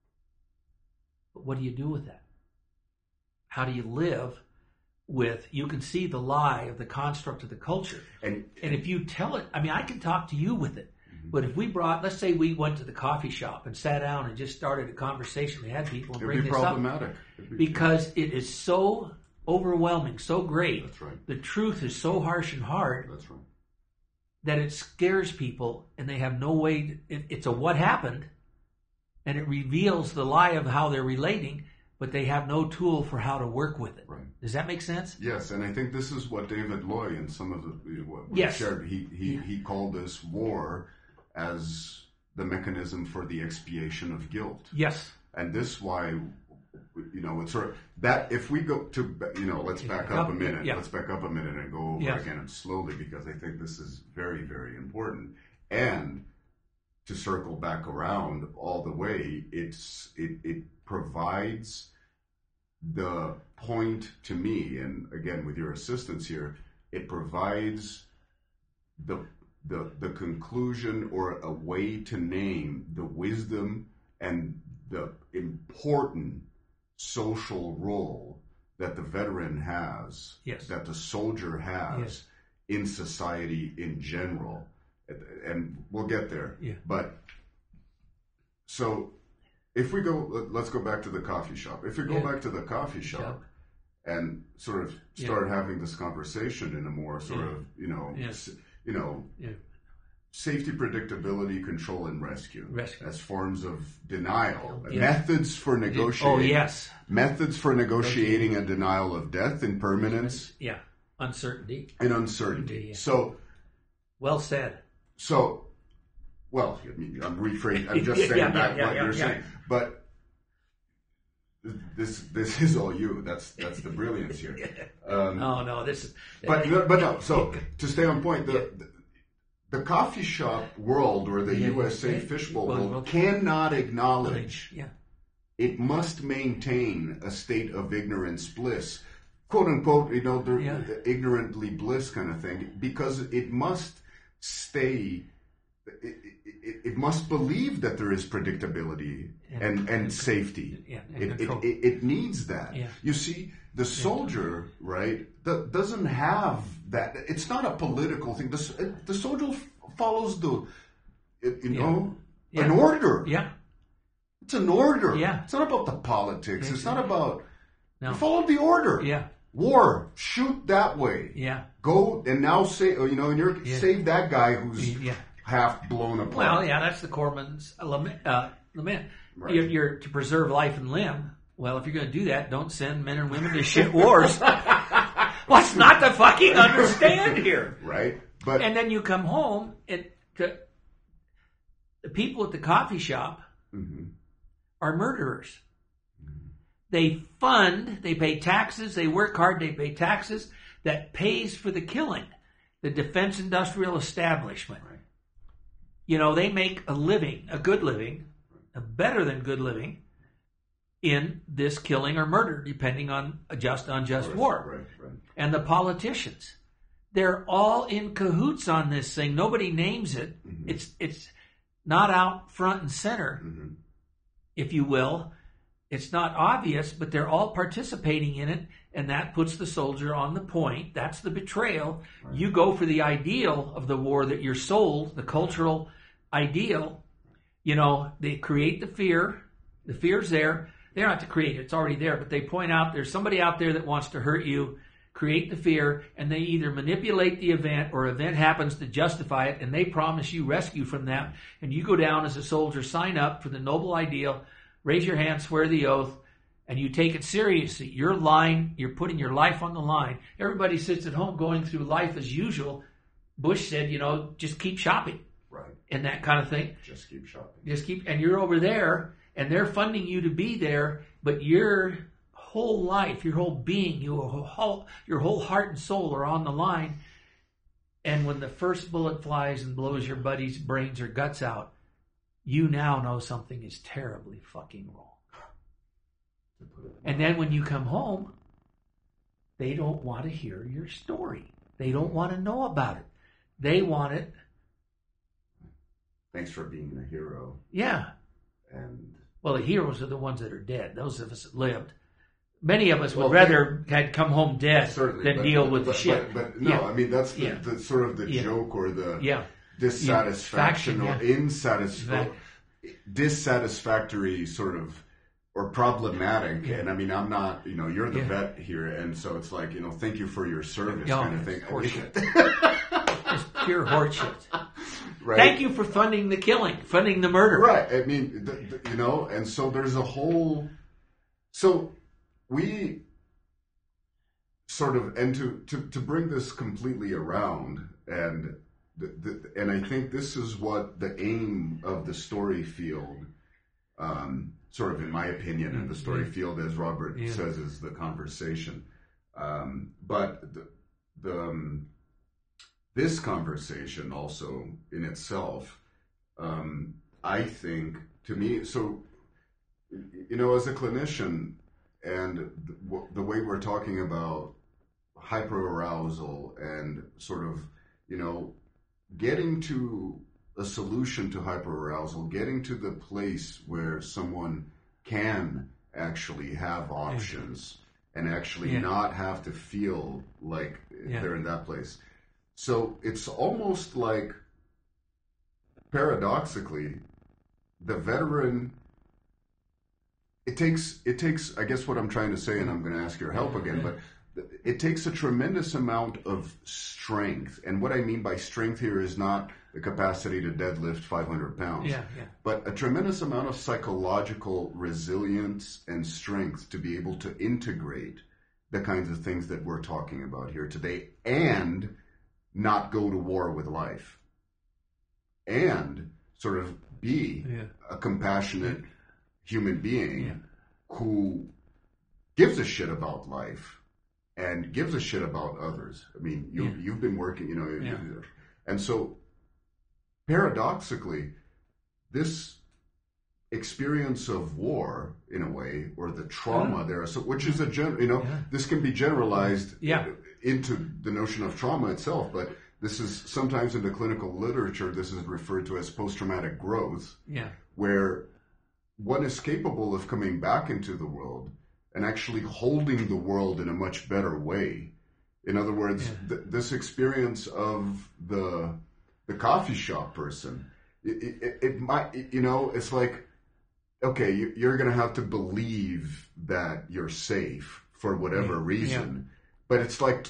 But what do you do with that? How do you live with, you can see the lie of the construct of the culture. And if you tell it, I can talk to you with it. But if let's say we went to the coffee shop and sat down and just started a conversation, we had people bring this problematic. Up. Because it is so overwhelming, so great. That's right. The truth is so harsh and hard. That's right. That it scares people and they have no way, it's a what happened, and it reveals the lie of how they're relating, but they have no tool for how to work with it. Right. Does that make sense? Yes, and I think this is what David Loy and some of the shared. He called this war as the mechanism for the expiation of guilt. Yes. And this why, it's sort of that if we go to, let's back up a minute. Yeah. Let's back up a minute and go over again slowly, because I think this is very, very important. And to circle back around all the way, it provides the point to me, and again with your assistance here, it provides the conclusion or a way to name the wisdom and the important social role that the veteran has, that the soldier has in society in general. And we'll get there. Yeah. But so if we go, let's go back to the coffee shop. If we go back to the coffee shop and sort of start having this conversation in a more sort of, safety, predictability, control, and rescue. As forms of denial. Methods for negotiating. Oh, yes. Methods for negotiating a denial of death, impermanence, uncertainty. And uncertainty. Yeah. So, well said. So, well, I'm rephrasing. I'm just saying back what you're saying. But this is all you. That's the brilliance here. No, this is. But no. So to stay on point, the coffee shop world or the USA Fishbowl world cannot acknowledge. Yeah. It must maintain a state of ignorance bliss, quote unquote. The ignorantly bliss kind of thing, because it must stay. It must believe that there is predictability and safety. Yeah, it needs that. Yeah. You see, the soldier, right, doesn't have that. It's not a political thing. The soldier follows an order. Yeah. It's an order. Yeah. It's not about the politics. It's not about... No. You follow the order. Yeah. War. Shoot that way. Yeah. Go and now save that guy who's... Yeah. half blown apart. Well, yeah, that's the corpsman's lament. Right. You're to preserve life and limb. Well, if you're going to do that, don't send men and women to shit wars. What's not to fucking understand here? Right. And then you come home and the people at the coffee shop are murderers. They pay taxes, they work hard, they pay taxes that pays for the killing. The defense industrial establishment. Right. They make a living, a good living, a better than good living in this killing or murder, depending on just unjust war. Right. And the politicians, they're all in cahoots on this thing. Nobody names it. It's not out front and center, if you will. It's not obvious, but they're all participating in it, and that puts the soldier on the point. That's the betrayal. Right. You go for the ideal of the war that you're sold, the cultural ideal. They create the fear. The fear's there. They don't have to create it. It's already there, but they point out there's somebody out there that wants to hurt you, create the fear, and they either manipulate the event or event happens to justify it, and they promise you rescue from that, and you go down as a soldier, sign up for the noble ideal, raise your hand, swear the oath, and you take it seriously. You're lying. You're putting your life on the line. Everybody sits at home going through life as usual. Bush said, just keep shopping. Right. And that kind of thing. Just keep shopping. And you're over there, and they're funding you to be there, but your whole life, your whole being, your whole heart and soul are on the line. And when the first bullet flies and blows your buddy's brains or guts out, you now know something is terribly fucking wrong. And then when you come home, they don't want to hear your story. They don't want to know about it. They want it. Thanks for being a hero. Yeah. And the heroes are the ones that are dead. Those of us that lived. Many of us would rather had come home dead than deal with the shit. But no, I mean, that's the sort of the joke or the dissatisfaction or dissatisfactory sort of, or problemaate. Yeah. And I mean, I'm not, you're the vet here. And so it's like, thank you for your service kind of thing. Horseshit. Just pure horseshit. Right. Thank you for funding the killing, funding the murder. Right. I mean, and so there's a whole, so we sort of, and to bring this completely around, and I think this is what the aim of the story field, sort of in my opinion, and the story field, as Robert says, is the conversation. But this conversation also in itself, I think, to me, so, as a clinician, and the way we're talking about hyperarousal and sort of, getting to a solution to hyperarousal, getting to the place where someone can actually have options and actually not have to feel like they're in that place. So it's almost like, paradoxically, the veteran, it takes, I guess what I'm trying to say, and I'm going to ask your help again, but it takes a tremendous amount of strength. And what I mean by strength here is not the capacity to deadlift 500 pounds, but a tremendous amount of psychological resilience and strength to be able to integrate the kinds of things that we're talking about here today, and not go to war with life, and sort of be a compassionate human being who gives a shit about life and gives a shit about others. I mean, you've been working, and so paradoxically, this experience of war, in a way, or the trauma there, so which is this can be generalized into the notion of trauma itself, but this is sometimes in the clinical literature, this is referred to as post-traumatic growth, where one is capable of coming back into the world and actually holding the world in a much better way. In other words, this experience of the coffee shop person, it might, it's like, okay, you're going to have to believe that you're safe for whatever reason, but it's like,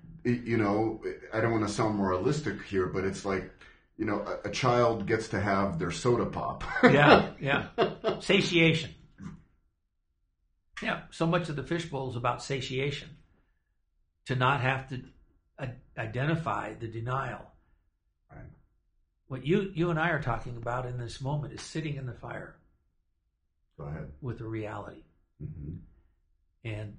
I don't want to sound moralistic here, but it's like, a child gets to have their soda pop. Satiation. Yeah, so much of the fishbowl is about satiation. To not have to identify the denial. Right. What you and I are talking about in this moment is sitting in the fire. Go ahead. With a reality. Mm-hmm. And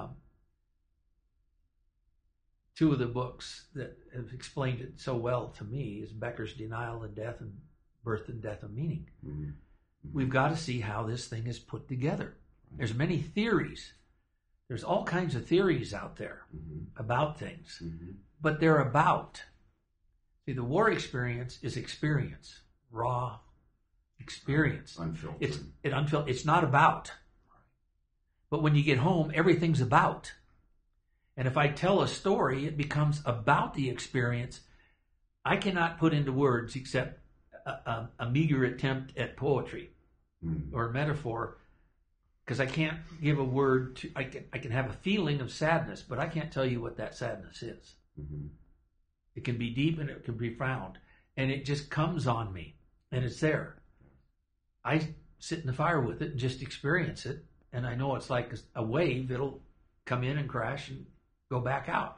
two of the books that have explained it so well to me is Becker's Denial and Death and Birth and Death of Meaning. Mm-hmm. We've got to see how this thing is put together. There's many theories. There's all kinds of theories out there about things, but they're about. See, the war experience is experience, raw experience. Unfiltered. It's not about. But when you get home, everything's about. And if I tell a story, it becomes about the experience. I cannot put into words except a meager attempt at poetry or metaphor, because I can't give a word to. I can have a feeling of sadness, but I can't tell you what that sadness is. Mm-hmm. It can be deep and it can be profound, and it just comes on me, and it's there. I sit in the fire with it and just experience it, and I know it's like a wave. It'll come in and crash and go back out.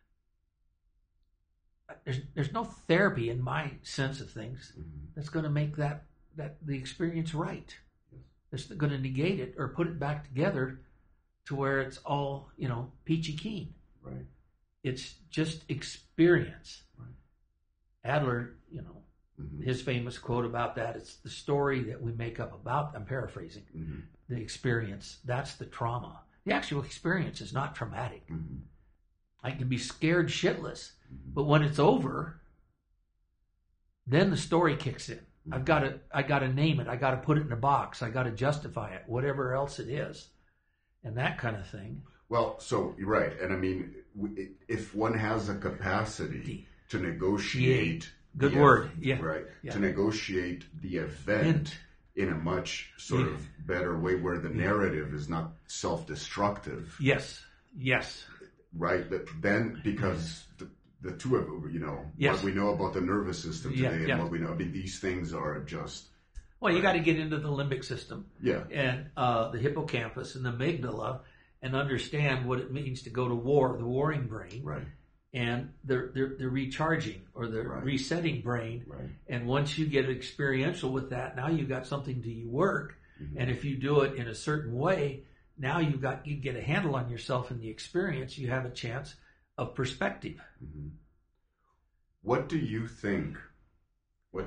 There's no therapy in my sense of things that's going to make that the experience right. It's going to negate it or put it back together to where it's all, peachy keen. Right. It's just experience. Right. Adler, his famous quote about that, it's the story that we make up about, I'm paraphrasing, the experience. That's the trauma. The actual experience is not traumatic. I can be scared shitless, but when it's over, then the story kicks in. I got to name it. I got to put it in a box. I got to justify it, whatever else it is, and that kind of thing. Well, so you're right, and I mean, if one has a capacity to negotiate, good word, right, to negotiate the event in a much sort of better way, where the narrative is not self-destructive. Yes. Right. Then because. The two of what we know about the nervous system today and what we know. I mean, these things are just. Well, you got to get into the limbic system, and the hippocampus and the amygdala, and understand what it means to go to war, the warring brain, right? And the recharging or the resetting brain. Right. And once you get experiential with that, now you've got something to work. And if you do it in a certain way, now you get a handle on yourself in the experience. You have a chance of perspective. What do you think would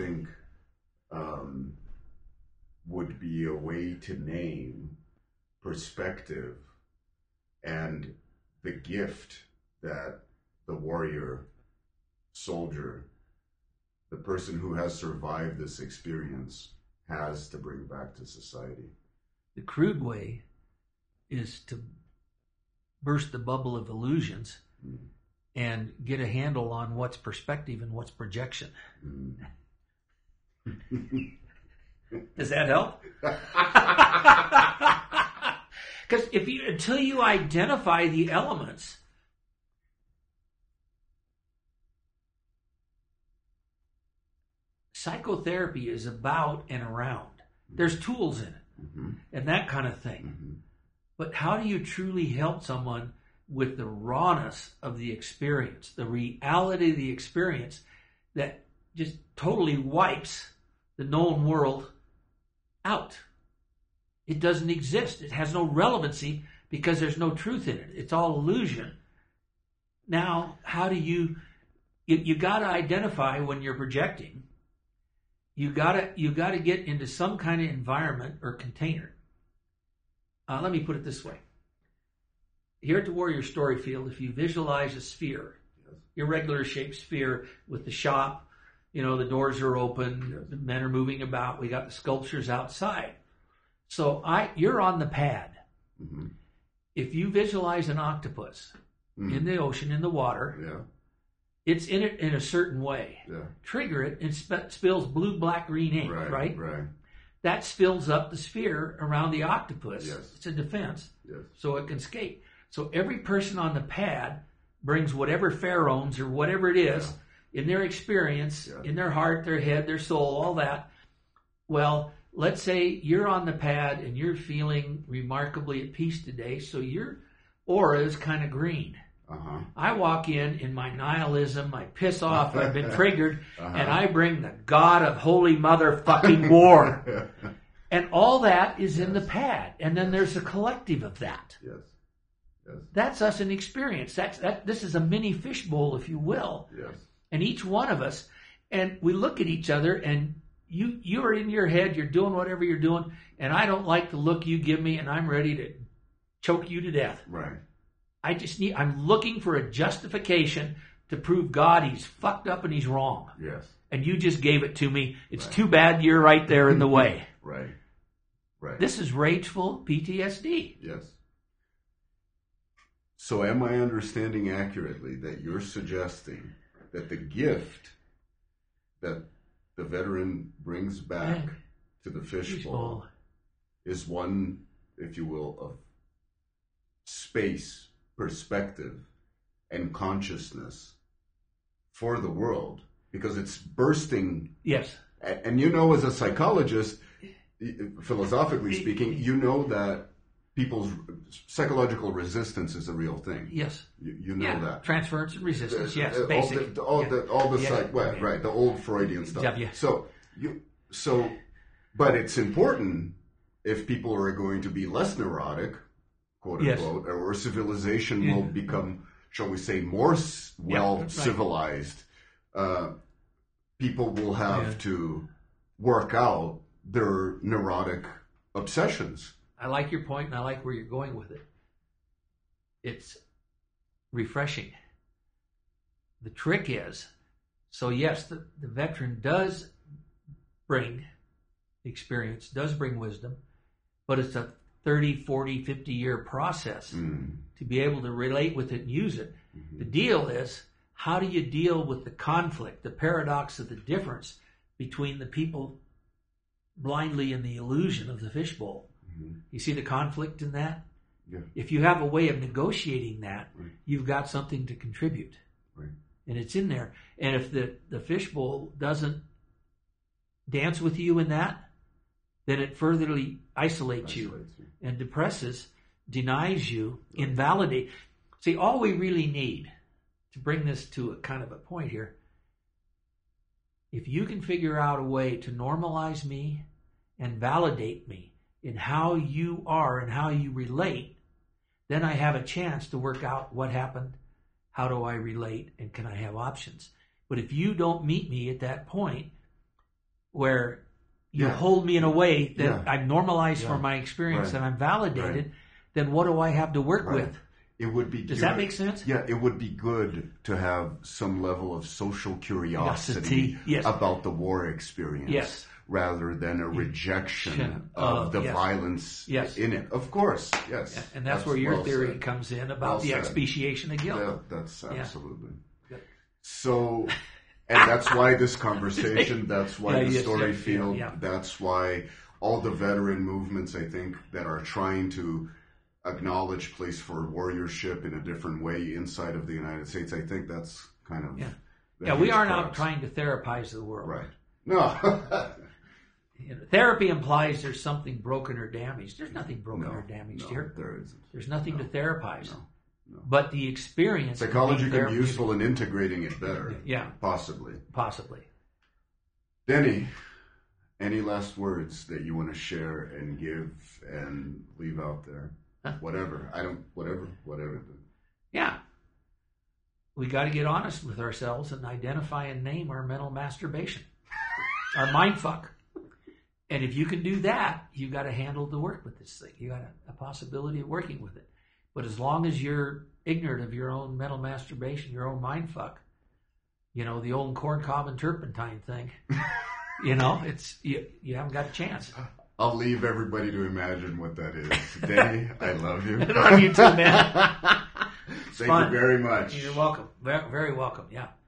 be a way to name perspective and the gift that the warrior, soldier, the person who has survived this experience has to bring back to society? The crude way is to burst the bubble of illusions and get a handle on what's perspective and what's projection. Does that help? Because until you identify the elements, psychotherapy is about and around. There's tools in it and that kind of thing. But how do you truly help someone with the rawness of the experience, the reality of the experience that just totally wipes the known world out? It doesn't exist. It has no relevancy because there's no truth in it. It's all illusion. Now, how do you got to identify when you're projecting. You got to get into some kind of environment or container. Let me put it this way. Here at the Warrior Story Field, if you visualize a sphere, irregular shaped sphere with the shop, the doors are open, the men are moving about, we got the sculptures outside. So you're on the pad. Mm-hmm. If you visualize an octopus in the ocean, in the water, it's in it in a certain way. Yeah. Trigger it, and spills blue, black, green ink, right? Right. That fills up the sphere around the octopus. Yes. It's a defense, Yes. so it can escape. So every person on the pad brings whatever pheromones or whatever it is in their experience, in their heart, their head, their soul, all that. Well, let's say you're on the pad and you're feeling remarkably at peace today, so your aura is kind of green. Uh-huh. I walk in my nihilism, I piss off, I've been triggered, and I bring the God of holy motherfucking war. And all that is in the pad. And then there's a collective of that. Yes. That's us in experience. This is a mini fishbowl, if you will. Yes. And each one of us, and we look at each other, and you're in your head, you're doing whatever you're doing, and I don't like the look you give me, and I'm ready to choke you to death. Right. I'm looking for a justification to prove God he's fucked up and he's wrong. Yes. And you just gave it to me. It's too bad you're right there in the way. Right. This is rageful PTSD. Yes. So am I understanding accurately that you're suggesting that the gift that the veteran brings back to the fishbowl is one, if you will, of space, perspective, and consciousness for the world, because it's bursting. Yes. And as a psychologist, philosophically speaking, that people's psychological resistance is a real thing. Yes. You know that. Transference and resistance, yes, basic. The old Freudian stuff. Yeah. So, but it's important if people are going to be less neurotic, quote unquote, or civilization will become, shall we say, more civilized. People will have to work out their neurotic obsessions. I like your point, and I like where you're going with it. It's refreshing. The trick is, so yes, the veteran does bring experience, does bring wisdom, but it's a 30, 40, 50-year process to be able to relate with it and use it. Mm-hmm. The deal is, how do you deal with the conflict, the paradox of the difference between the people blindly in the illusion of the fishbowl? Mm-hmm. You see the conflict in that? Yeah. If you have a way of negotiating that, you've got something to contribute. Right. And it's in there. And if the fishbowl doesn't dance with you in that, then it furtherly isolates you and depresses, denies you, invalidates. See, all we really need, to bring this to a kind of a point here, if you can figure out a way to normalize me and validate me in how you are and how you relate, then I have a chance to work out what happened, how do I relate, and can I have options. But if you don't meet me at that point where you hold me in a way that I'm normalized for my experience and I'm validated, then what do I have to work with? It would be. Does that make sense? Yeah, it would be good to have some level of social curiosity about the war experience, rather than a rejection of the violence in it. Of course, yes. Yeah, and that's where your theory comes in about the expiation of guilt. Yeah, that's absolutely. Yeah. So, and that's why this conversation, that's why the story field, that's why all the veteran movements, I think, that are trying to acknowledge place for warriorship in a different way inside of the United States, I think that's kind of... we aren't out trying to therapize the world. Right. No. therapy implies there's something broken or damaged. There's nothing broken or damaged here. There isn't. There's nothing to therapize. No. But the experience... Psychology can be useful in integrating it better. Yeah. Possibly. Denny, any last words that you want to share and give and leave out there? Huh? Whatever. Whatever. Yeah. We got to get honest with ourselves and identify and name our mental masturbation, our mind fuck. And if you can do that, you got to handle the work with this thing. You got a possibility of working with it. But as long as you're ignorant of your own mental masturbation, your own mind fuck, the old corncob and turpentine thing, it's you haven't got a chance. I'll leave everybody to imagine what that is. Danny, I love you. I love you too, man. Thank you very much. You're welcome. Very, very welcome. Yeah.